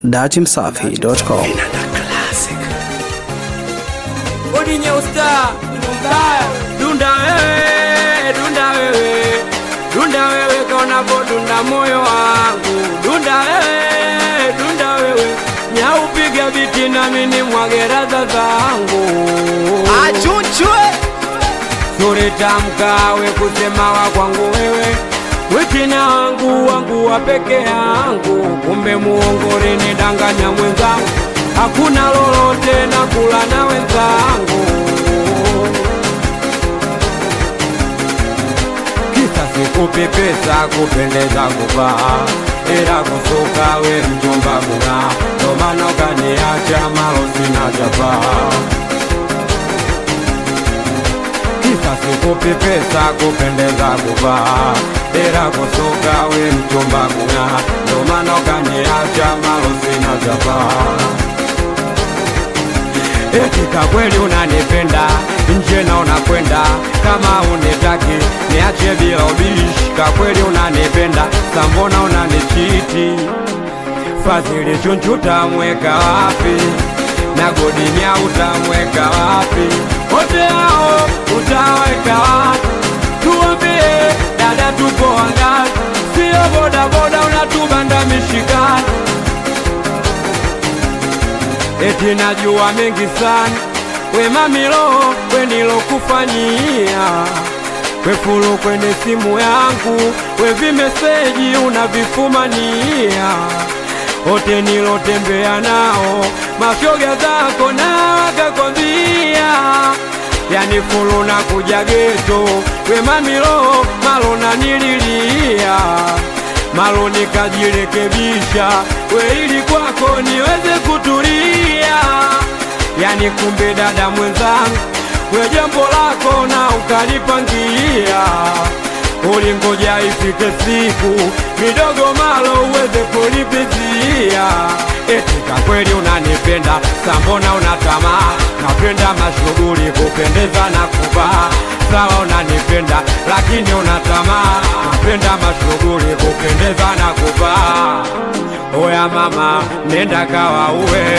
datimsafi.com. Odi nyeusta, mbaya, dunda wewe kaona dunda moyo wangu, dunda wewe, nyaupiga biti na mini mwageraza zangu. Achunchwe Suri tamkawe kusema wa kwangu wewe, wikina wangu wa peke yangu, kumbe muongore ni danganya mwenzangu, hakuna lolote na kula na wenzangu. Kisa sikupi pesa kupendeza kuvaa, ila kusuka we mjomba kuna, ndo maana ukaniacha malo sina jafaa. Kisa sikupi pesa kupendeza kuvaa, ila kusuka we mjomba kuna, ndo maana ukaniacha malo sina jafaa. Etika kweli unanipenda, nje na unakwenda, kama unitaki niache bila ubishi. Kweli unanipenda, sambona unanichiti, Fazili Chunchu utamweka wapi, na Godinya utamweka wapi, wote hao utaweka wapi? Tuambie dada, tupo wangapi? Sio boda boda unatubanda mishikani. Eti najua mengi sana, we mamilo, we nilokufanyia, we fulu kwenye simu yangu, we vimeseji unavifumania, wote nilotembea nao, mashoga zako na wakakwambia, yani fulu na kuja geto, we mamilo, malo na nililia, malo nikajirekebisha, we ili kwako niweze kutulia. Yani kumbe dada mwenzangu, we jambo lako na ukalipangia, ulingoja ifike siku midogo malo uweze kulipizia. Etika kweli unanipenda, sambona unatamaa, napenda mashughuli kupendeza na kuvaa. Sawa unanipenda, lakini unatamaa, napenda mashughuli kupendeza na kuvaa. Oya mama, nenda kawa uwe,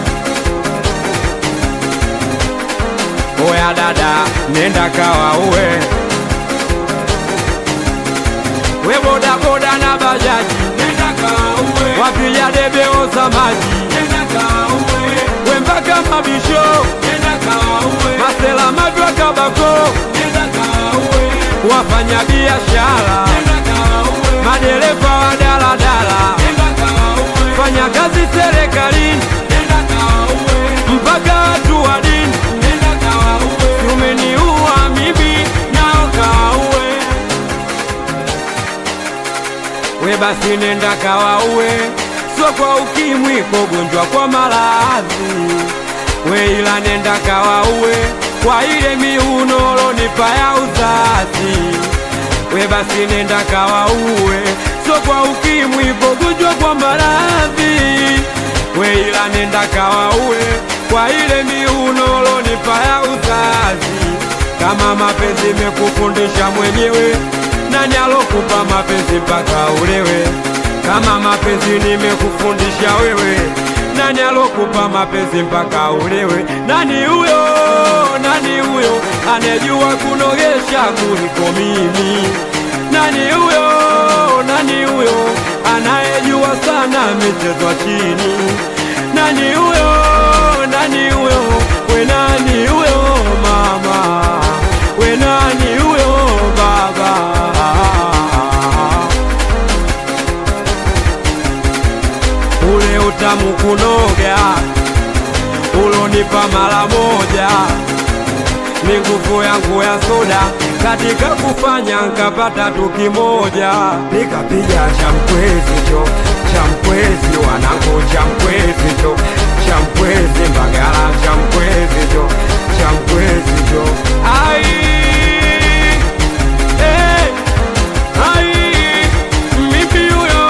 oya dada, nenda kawa uwe, we boda boda na bajaji, nenda kawa uwe, wapiga debe oza maji, nenda kawa uwe, we mpaka mabisho, nenda kawa uwe, masela mapya kabako, nenda kawa uwe, wafanya biashara, nenda kawa uwe, madereva wa daladala, nenda kawa uwe, fanya kazi serikalini, nenda kawa uwe, mpaka watu wa dini, nenda kawa uwe, umeniua mimi nao kawa uwe. We basi nenda kawa uwe, so kwa ukimwi kugonjwa kwa maradhi, we ila nenda kawa uwe, kwa ile miunolo nipa ya uzazi. We basi nenda kawa uwe, so kwa ukimwi kugonjwa kwa maradhi, we ila nenda kawa uwe, kwa ile miunolo nipa ya uzazi. Kama mapenzi mekufundisha mwenyewe, nani alokupa mapenzi mpaka ulewe? Kama mapenzi nimekufundisha wewe, nani alokupa mapenzi mpaka ulewe? Nani huyo anejua kunogesha kuliko mimi? Nani huyo anayejua sana michezo chini? Nani huyo we nani huyo mama, we nani huyo baba? Ule utamu kunoga ulonipa mara moja, ni nguvu yangu ya soda, katika kufanya nkapata tu kimoja. Nikapiga chamkwezi wanangu, chamkwezi Mbagala, chamkwezi jo. Ai, mimi huyo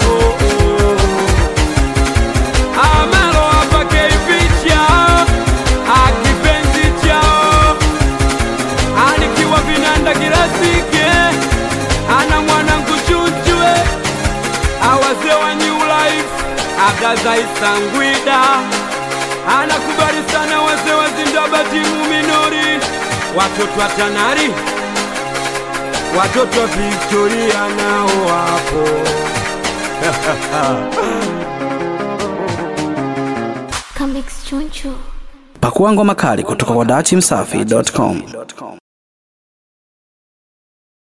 amalo apake ipicha, akipenzi chao, anikiwa vinanda kirasike, ana mwanangu Chunchwe, awaze wa New Life, Sangwida anakubali sana wazee wa Zindaba timu minori, watoto wa Tanari, watoto wa Victoria nao wapo. Pakua ngoma kali kutoka kwa dachimsafi.com.